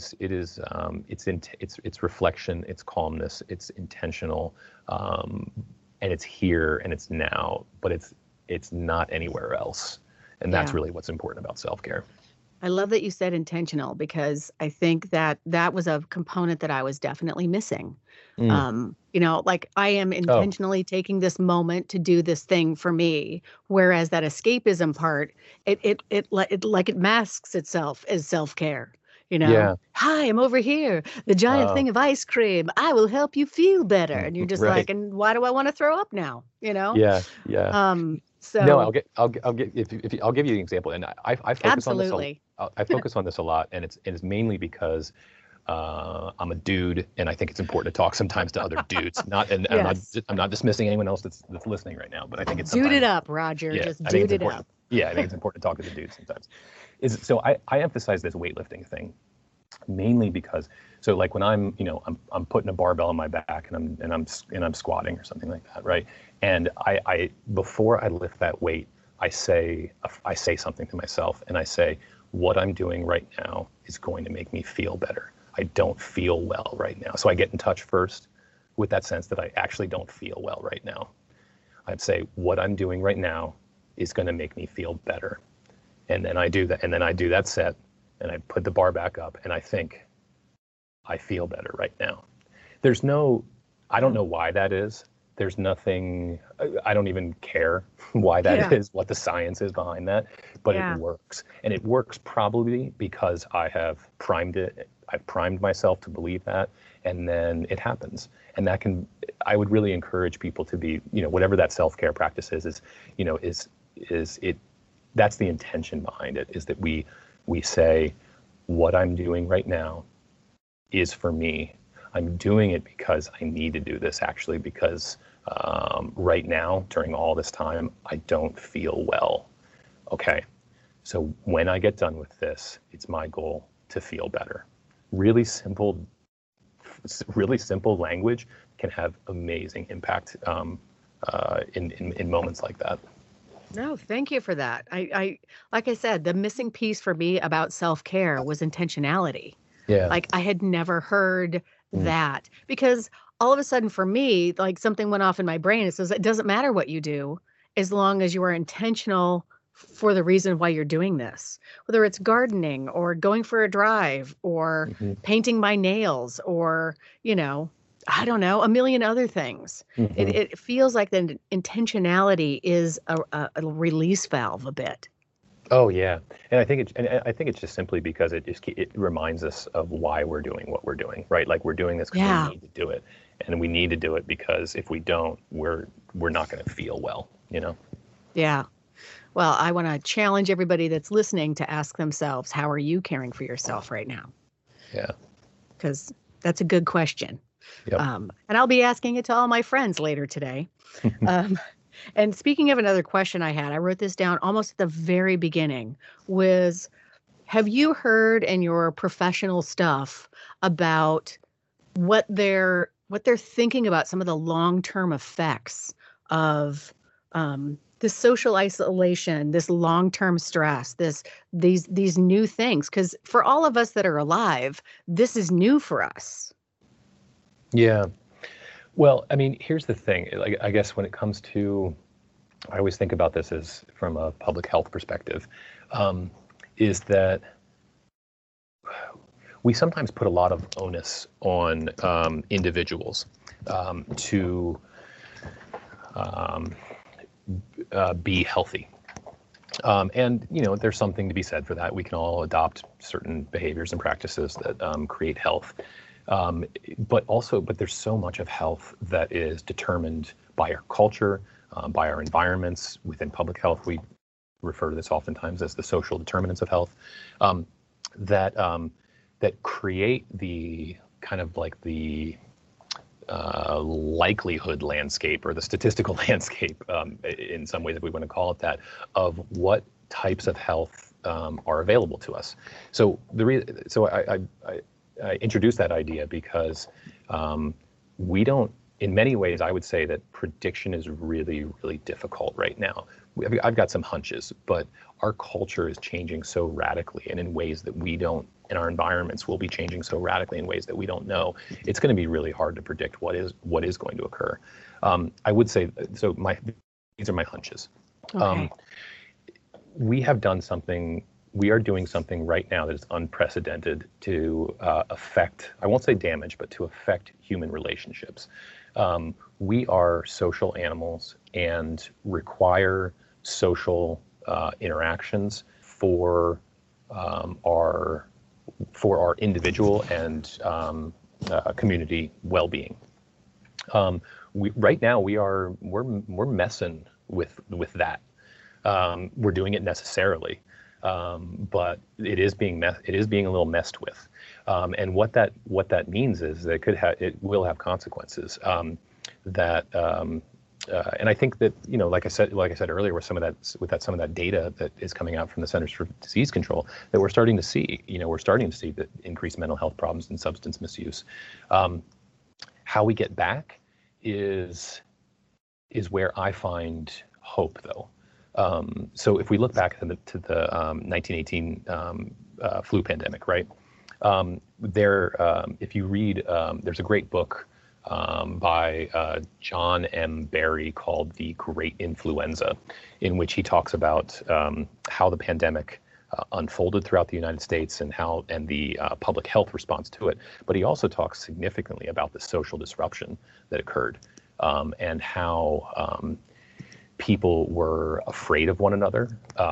It's reflection, it's calmness, it's intentional, and it's here and it's now, but it's not anywhere else. And that's really what's important about self-care. I love that you said intentional, because I think that was a component that I was definitely missing. Like I am intentionally taking this moment to do this thing for me, whereas that escapism part, it masks itself as self-care. Hi, I'm over here, the giant thing of ice cream. I will help you feel better. And you're just like, and why do I want to throw up now? Yeah. So no, I'll give you an example, and I focus absolutely. on this. I focus on this a lot, and it's mainly because I'm a dude, and I think it's important to talk sometimes to other dudes. Not, and Yes. I'm not dismissing anyone else that's listening right now, but I think it's Dude sometimes, it up, Roger. yeah, Just I think dude it's it important. up. Yeah, I think it's important to talk to the dudes sometimes. So I emphasize this weightlifting thing mainly because, so like when I'm putting a barbell on my back and I'm squatting or something like that, right? And I before I lift that weight, I say something to myself, and I say, what I'm doing right now is going to make me feel better. I don't feel well right now. So I get in touch first with that sense that I actually don't feel well right now. I'd say, what I'm doing right now is going to make me feel better. And then I do that, and then I do that set, and I put the bar back up, and I think, I feel better right now. I don't know why that is. There's nothing, I don't even care why that is, what the science is behind that, but it works. And it works probably because I've primed myself to believe that, and then it happens. And I would really encourage people to be, whatever that self-care practice is that's the intention behind it, is that we say, what I'm doing right now is for me. I'm doing it because I need to do this, actually, because right now, during all this time, I don't feel well. Okay, so when I get done with this, it's my goal to feel better. Really simple language can have amazing impact in moments like that. No, thank you for that. I like I said, the missing piece for me about self-care was intentionality. Yeah. Like I had never heard that, because all of a sudden for me, like something went off in my brain. It says it doesn't matter what you do as long as you are intentional for the reason why you're doing this, whether it's gardening or going for a drive or painting my nails or, I don't know, a million other things. It feels like the intentionality is a release valve a bit. Oh yeah, and I think it's just simply because it reminds us of why we're doing what we're doing, right? Like we're doing this because we need to do it, and we need to do it because if we don't, we're not going to feel well, Yeah. Well, I want to challenge everybody that's listening to ask themselves, how are you caring for yourself right now? Yeah. Because that's a good question. Yep. And I'll be asking it to all my friends later today. And speaking of another question I had, I wrote this down almost at the very beginning, was, have you heard in your professional stuff about what they're thinking about some of the long-term effects of this social isolation, this long-term stress, these new things? Because for all of us that are alive, this is new for us. Yeah. Well, I mean, here's the thing. Like, I guess when it comes to, I always think about this as from a public health perspective, is that we sometimes put a lot of onus on individuals to be healthy. And, there's something to be said for that. We can all adopt certain behaviors and practices that create health. But there's so much of health that is determined by our culture, by our environments. Within public health, we refer to this oftentimes as the social determinants of health, that create the kind of like the likelihood landscape, or the statistical landscape, in some ways, if we want to call it that, of what types of health are available to us. So I introduced that idea because we don't, in many ways, I would say that prediction is really, really difficult right now. I've got some hunches, but our culture is changing so radically, and in ways that we don't, and our environments will be changing so radically in ways that we don't know. It's going to be really hard to predict what is going to occur. I would say, so these are my hunches. Okay. We are doing something right now that is unprecedented to affect, I won't say damage, but to affect human relationships. We are social animals and require social interactions for our individual and community well-being. Right now we're messing with that. We're doing it necessarily. but it is being a little messed with. And what that means is that it will have consequences. And I think that, like I said earlier, with some of that data that is coming out from the Centers for Disease Control, that we're starting to see. We're starting to see the increased mental health problems and substance misuse. How we get back is where I find hope, though. So if we look back to the 1918 flu pandemic, right? If you read, there's a great book by John M. Barry called The Great Influenza, in which he talks about how the pandemic unfolded throughout the United States and the public health response to it. But he also talks significantly about the social disruption that occurred, and how people were afraid of one another,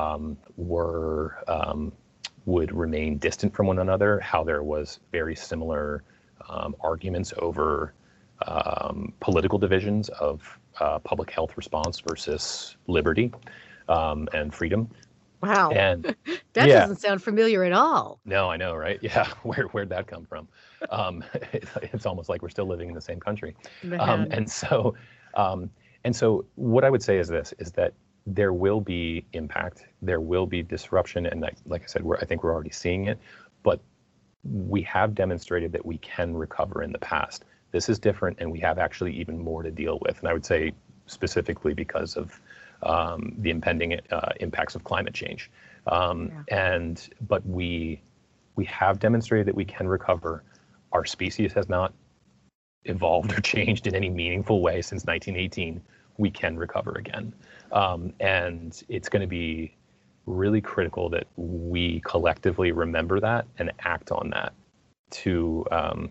would remain distant from one another, how there was very similar arguments over political divisions of public health response versus liberty and freedom. Wow. And that doesn't sound familiar at all. No, I know, right? Yeah. Where'd that come from? It's almost like we're still living in the same country. And so what I would say is that there will be impact, there will be disruption, and like I said, I think we're already seeing it, but we have demonstrated that we can recover in the past. This is different, and we have actually even more to deal with. And I would say specifically because of the impending impacts of climate change. But we have demonstrated that we can recover. Our species has not evolved or changed in any meaningful way since 1918. We can recover again. And it's going to be really critical that we collectively remember that and act on that I'll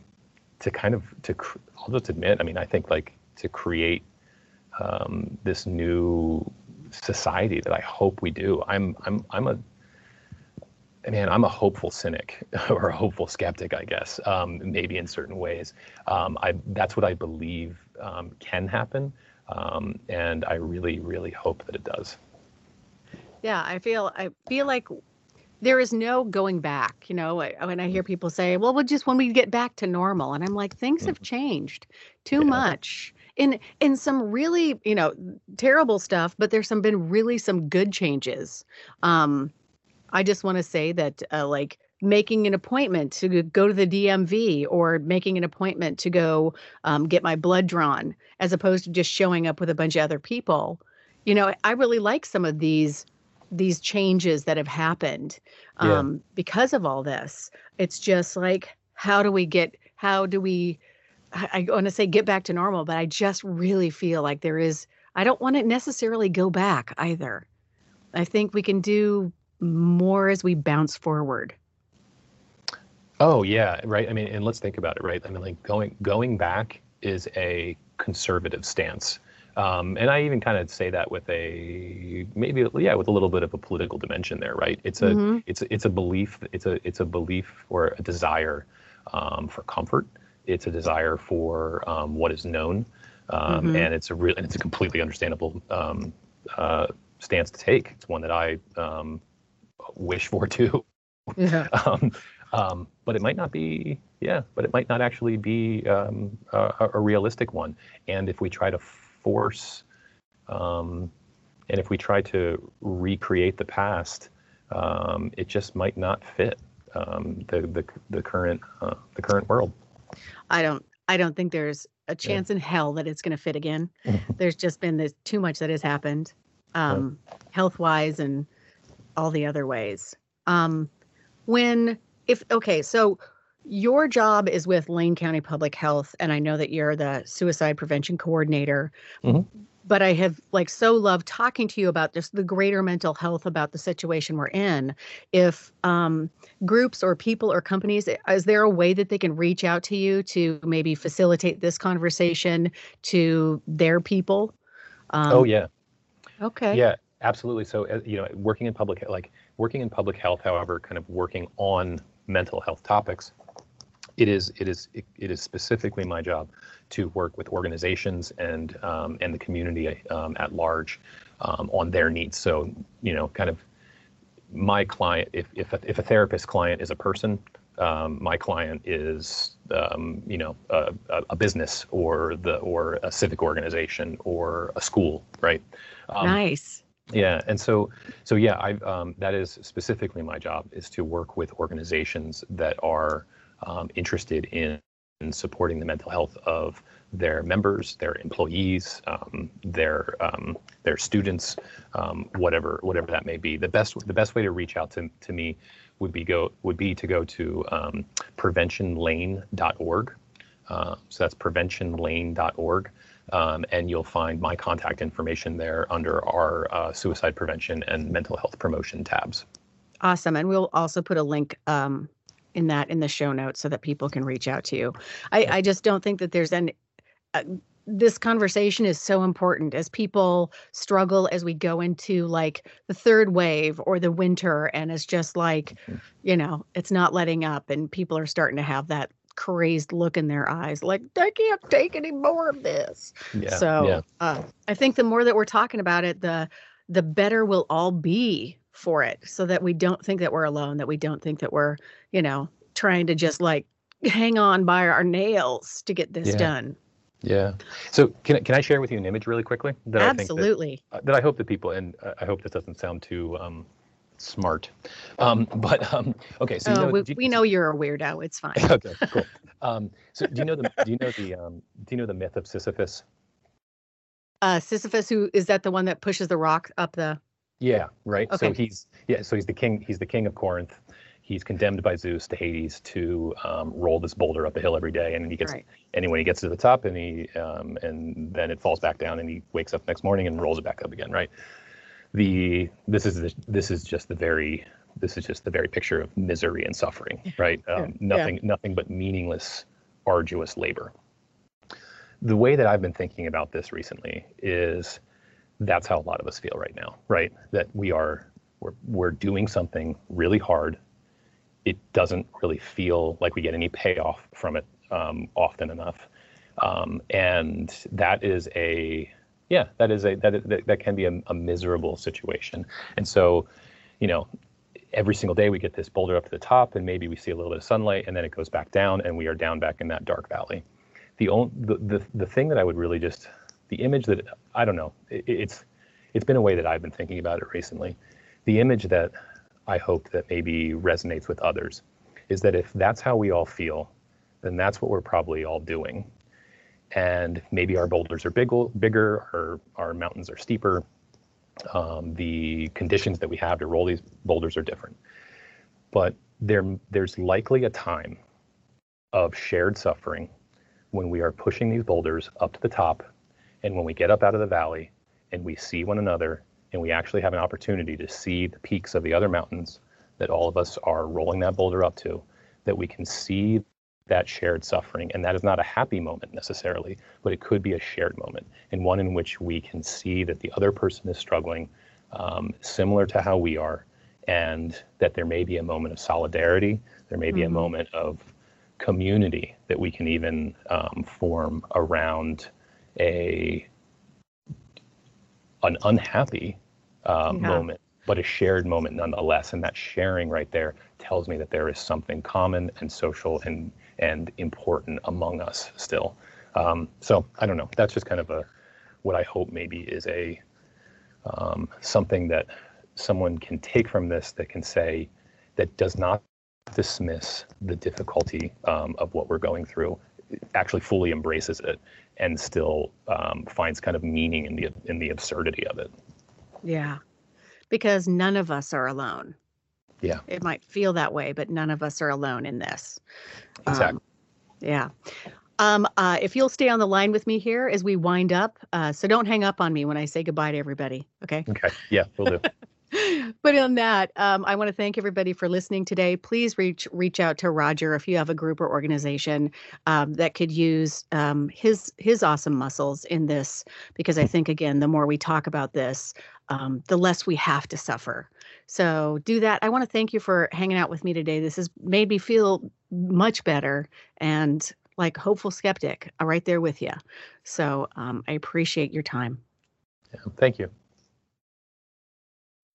just admit, I think to create this new society that I hope we do. I'm a hopeful cynic or a hopeful skeptic, I guess, maybe in certain ways. That's what I believe can happen. And I really, really hope that it does. Yeah, I feel like there is no going back. When I hear people say, well, when we get back to normal, and I'm like, things have changed too much in some really, terrible stuff, but there's been really some good changes. I just want to say that making an appointment to go to the DMV or making an appointment to go get my blood drawn, as opposed to just showing up with a bunch of other people. I really like some of these changes that have happened because of all this. It's just like, I want to say get back to normal, but I just really feel like I don't want to necessarily go back either. I think we can do more as we bounce forward. Oh yeah, right. And let's think about it, right? Going back is a conservative stance. And I even kind of say that with a little bit of a political dimension there, right? It's a belief, it's a belief or a desire for comfort. It's a desire for what is known, and it's a completely understandable stance to take. It's one that I wish for too. Yeah. But it might not be, but it might not actually be a realistic one. And if we try to force, and if we try to recreate the past, it just might not fit the current world. I don't think there's a chance in hell that it's going to fit again. There's just been too much that has happened, health-wise and all the other ways. So your job is with Lane County Public Health, and I know that you're the suicide prevention coordinator, but I have so loved talking to you about just the greater mental health about the situation we're in. If groups or people or companies, is there a way that they can reach out to you to maybe facilitate this conversation to their people? Oh yeah. Okay. Yeah, absolutely. So, working in public health, however, kind of working on mental health topics, it is specifically my job to work with organizations and the community at large on their needs. So, kind of my client, if a therapist client is a person, my client is a business or a civic organization or a school, right? Nice. Yeah, and so yeah, that is specifically my job, is to work with organizations that are interested in supporting the mental health of their members, their employees, their students, whatever that may be. The best way to reach out to me would be to go to preventionlane.org. So that's preventionlane.org. And you'll find my contact information there under our suicide prevention and mental health promotion tabs. Awesome. And we'll also put a link in the show notes so that people can reach out to you. I just don't think that there's this conversation is so important as people struggle, as we go into like the third wave or the winter, and it's just like, it's not letting up, and people are starting to have that crazed look in their eyes, like, I can't take any more of this. I think the more that we're talking about it, the better we'll all be for it, so that we don't think that we're alone, that we don't think that we're, trying to just like hang on by our nails to get this done. Yeah. So can I share with you an image really quickly? Absolutely. That I hope that people, and I hope this doesn't sound too smart, okay. So we know you're a weirdo. It's fine. Okay, cool. So do you know the myth of Sisyphus? Sisyphus, who is that? The one that pushes the rock up the? Yeah. Right. Okay. So he's the king. He's the king of Corinth. He's condemned by Zeus to Hades to roll this boulder up a hill every day, and and when he gets to the top, and then it falls back down, and he wakes up next morning and rolls it back up again, right? This is just the very picture of misery and suffering, right? Nothing but meaningless, arduous labor. The way that I've been thinking about this recently is that's how a lot of us feel right now, right? That we're doing something really hard. It doesn't really feel like we get any payoff from it often enough, and that can be a miserable situation. And so, every single day we get this boulder up to the top, and maybe we see a little bit of sunlight, and then it goes back down, and we are down back in that dark valley. The thing that I would really the image that, I don't know, it's been a way that I've been thinking about it recently. The image that I hope that maybe resonates with others is that if that's how we all feel, then that's what we're probably all doing. And maybe our boulders are bigger, or our mountains are steeper. The conditions that we have to roll these boulders are different. But there's likely a time of shared suffering when we are pushing these boulders up to the top, and when we get up out of the valley and we see one another, and we actually have an opportunity to see the peaks of the other mountains that all of us are rolling that boulder up to, that we can see that shared suffering. And that is not a happy moment necessarily, but it could be a shared moment, and one in which we can see that the other person is struggling similar to how we are, and that there may be a moment of solidarity, there may be a moment of community that we can even form around an unhappy moment, but a shared moment nonetheless. And that sharing right there tells me that there is something common and social and important among us still. So I don't know. That's just kind of what I hope maybe is something that someone can take from this, that can say, that does not dismiss the difficulty of what we're going through, actually fully embraces it, and still finds kind of meaning in the absurdity of it. Yeah, because none of us are alone. Yeah, it might feel that way, but none of us are alone in this. Exactly. Yeah. If you'll stay on the line with me here as we wind up, so don't hang up on me when I say goodbye to everybody. Okay. Okay. Yeah, we'll do. But on that, I want to thank everybody for listening today. Please reach out to Roger if you have a group or organization that could use his awesome muscles in this, because I think, again, the more we talk about this, the less we have to suffer. So do that. I want to thank you for hanging out with me today. This has made me feel much better and like hopeful skeptic right there with you. So I appreciate your time. Yeah, thank you.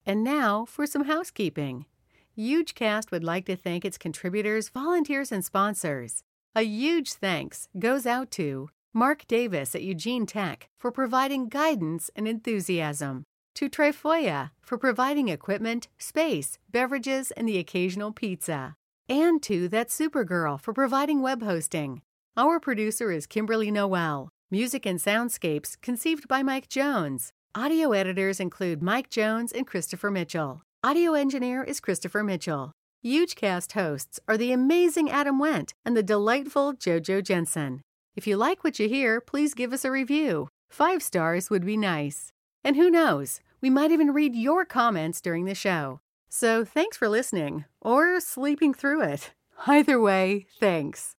And now for some housekeeping. HugeCast would like to thank its contributors, volunteers, and sponsors. A huge thanks goes out to Mark Davis at Eugene Tech for providing guidance and enthusiasm, to Trifoya for providing equipment, space, beverages, and the occasional pizza, and to That Supergirl for providing web hosting. Our producer is Kimberly Noel. Music and soundscapes conceived by Mike Jones. Audio editors include Mike Jones and Christopher Mitchell. Audio engineer is Christopher Mitchell. HugeCast hosts are the amazing Adam Wendt and the delightful JoJo Jensen. If you like what you hear, please give us a review. 5 stars would be nice. And who knows, we might even read your comments during the show. So thanks for listening, or sleeping through it. Either way, thanks.